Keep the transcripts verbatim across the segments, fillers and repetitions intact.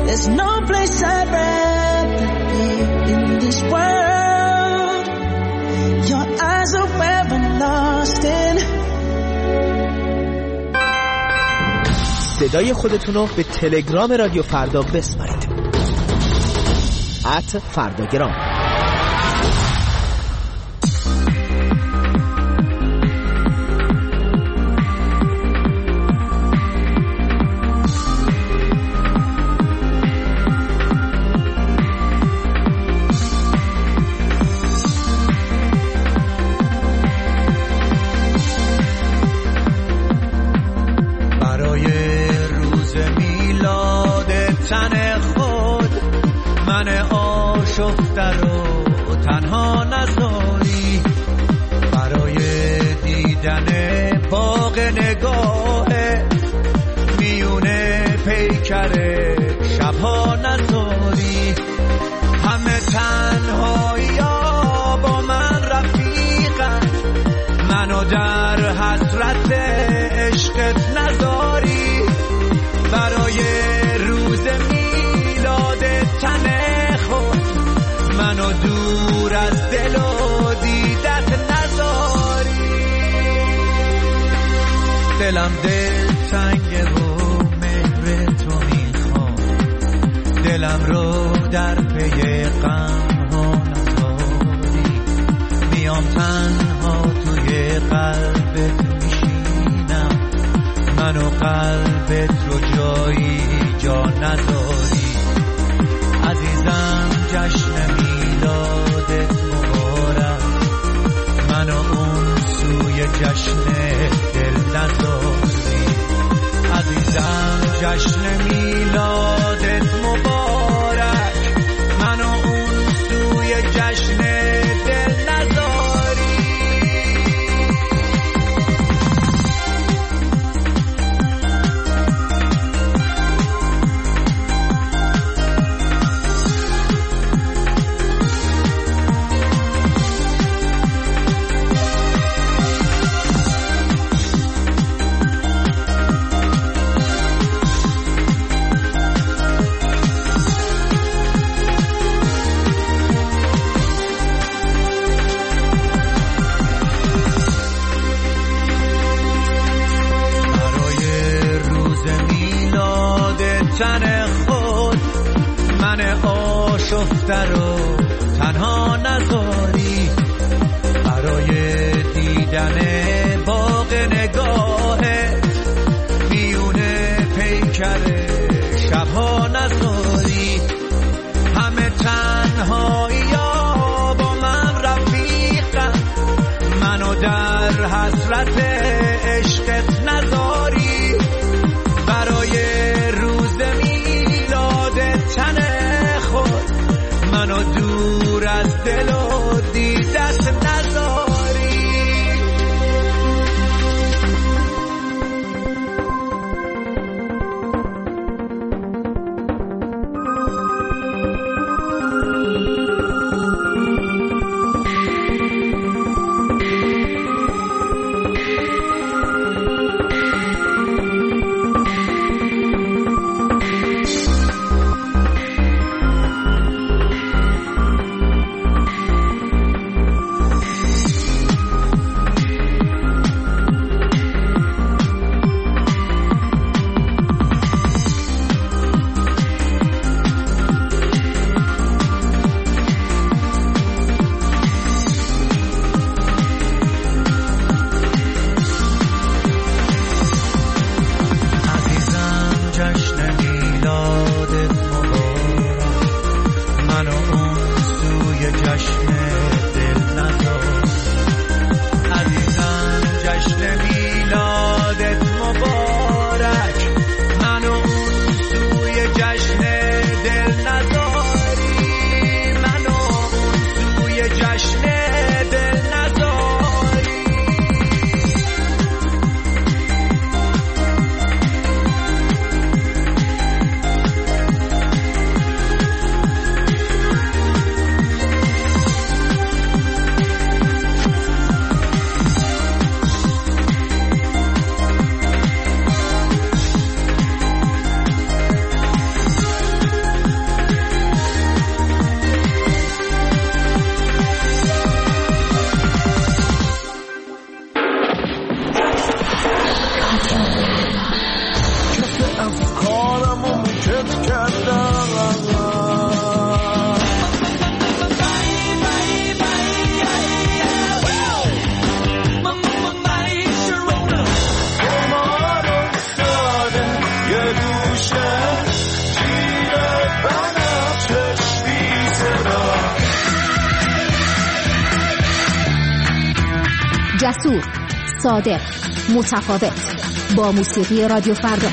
There's no place I'd rather be in this world. Your eyes are where I'm lost in. صدای خودتون رو به تلگرام رادیو فردا بسپارید. ات فرداگرام. تن خود من آشفته رو تنها نذاری، برای دیدن باغ نگاه میونه پیکر شبها نذاری. همه تنهایی ها با من رفیقن، منو در حسرت عشقت نذاری، برای روز میلاد تن خود منو دور از دل و دیدت نذاری. دلم دل تنگه و مهر تو میخوام، دلم رو در پی غم ها نذاری. میام تنها توی قلبت میشینم، منو قلبت رو جایی جا نداری. عزیزم جشن میلادت مبارک، منو اون سوی جشن دل نداری. عزیزم جشن میلادت مبارک، منو اون سوی جشن دل نداری. تن خود من آشفته رو تنها نذاری، برای دیدن باغ نگاه میونه پیکر شبها نذاری. همه تنهایی ها با من رفیقن، منو در حسرت عشقت نذاری، برای تن خود منو دور از دل و دیدت نذاری. جسور، صادق، متفاوت، با موسیقی رادیو فردا.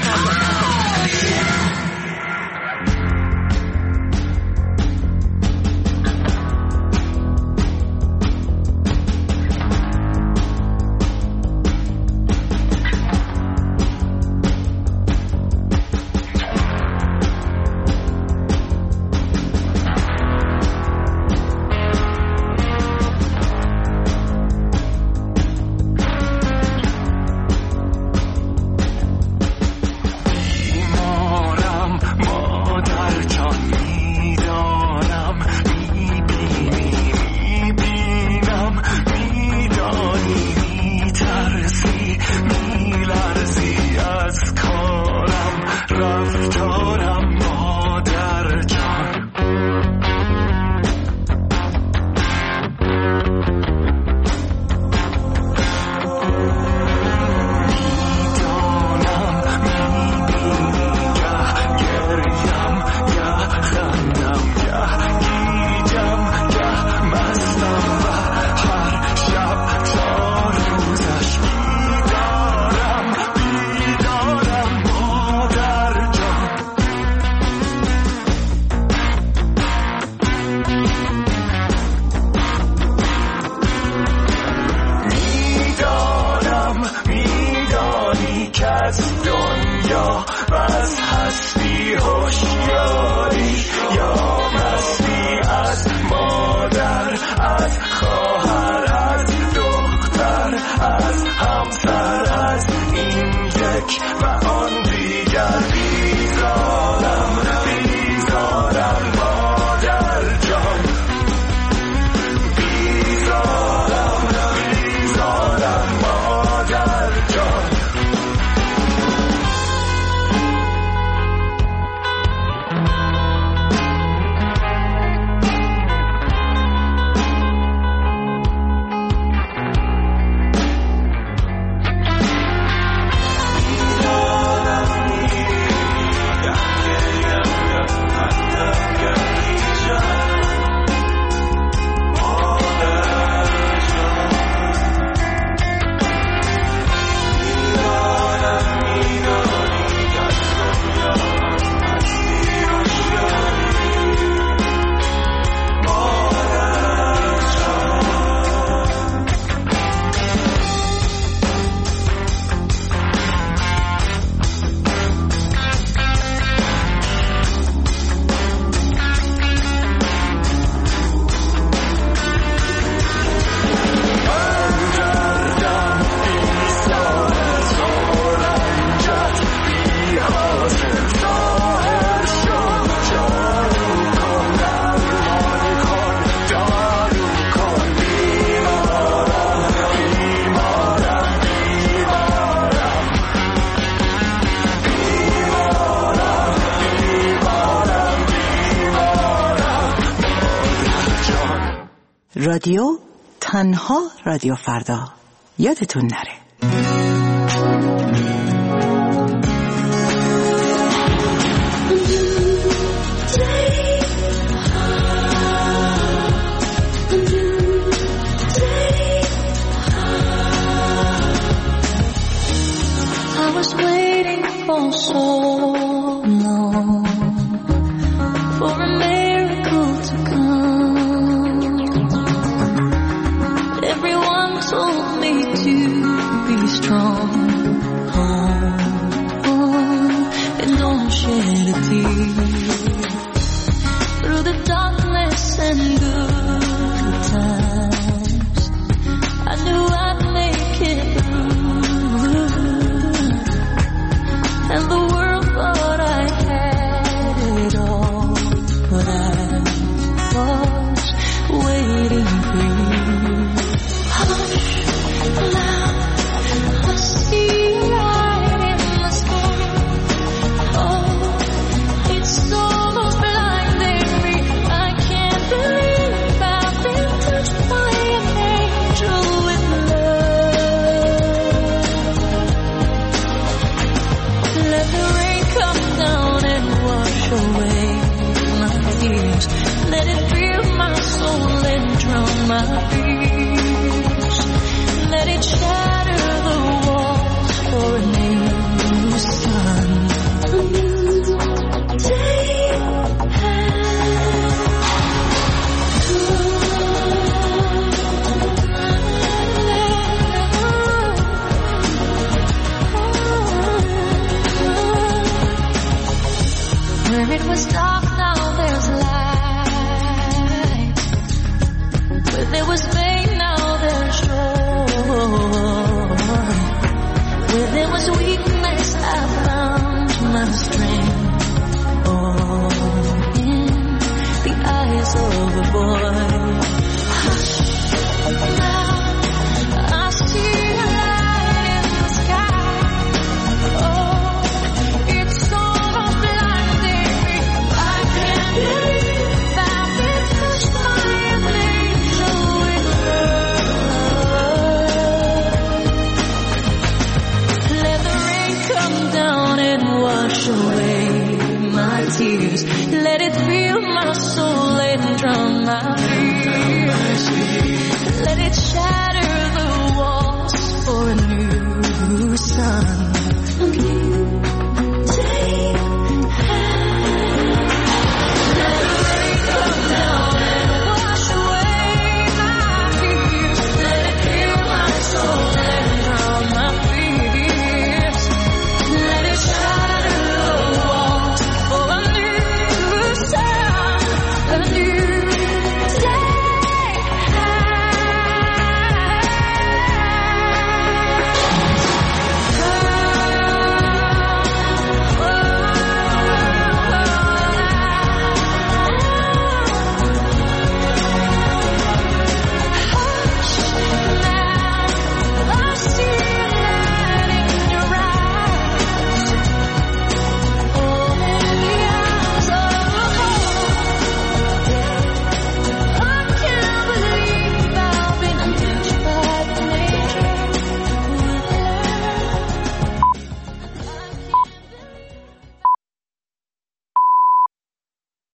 رادیو تنها رادیو فردا، یادتون نره. I was waiting for so long for a miracle to come. Everyone told me to be strong, hold on, and don't shed a tear. Through the darkness and good times, I knew I'd make it through. And the world thought I had it all, but I was waiting for you. Hush, now, I see light in the sky. Oh, it's almost blinding me. I can't believe I've been touched by an angel with love. Let the rain come down and wash away my tears. Let it fill my soul and drown my fears. Let it there was pain, now there's joy. Where there was weakness, I found my strength. Oh, in the eyes of a boy. Hush, now I see a light in the sky. Oh, it's all blinding me. I can't believe that it touched my angel with love. Let the rain come down and wash away my tears. Let it fill my soul and drown my fears. Let it shatter the walls for a new sun.